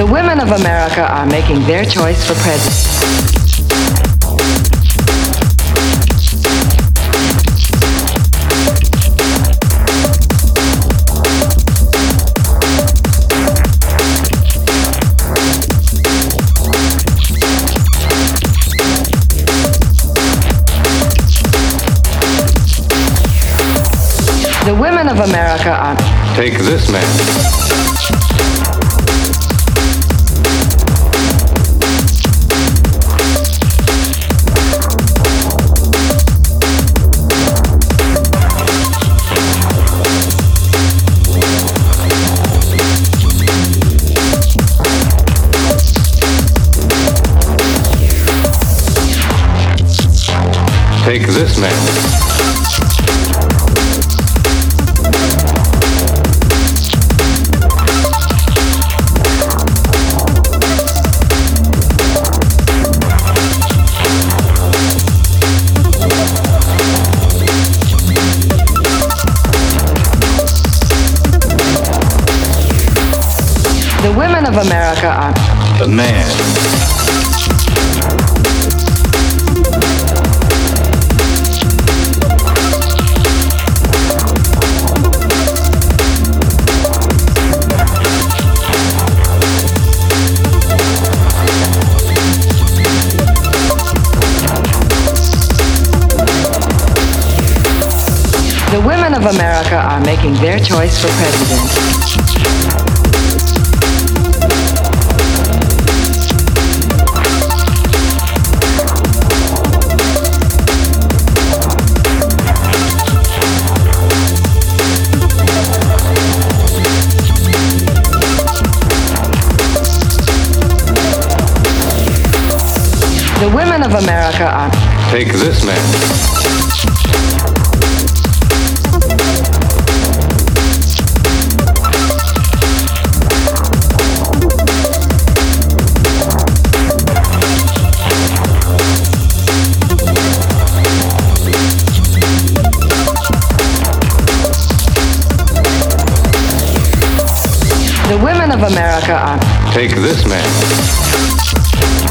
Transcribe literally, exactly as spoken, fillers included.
The women of America are making their choice for president. The women of America are... Take this man. Take this man. The women of America are... The man. The women of America are making their choice for president. The women of America are... Take this man. The women of America are... Take this man.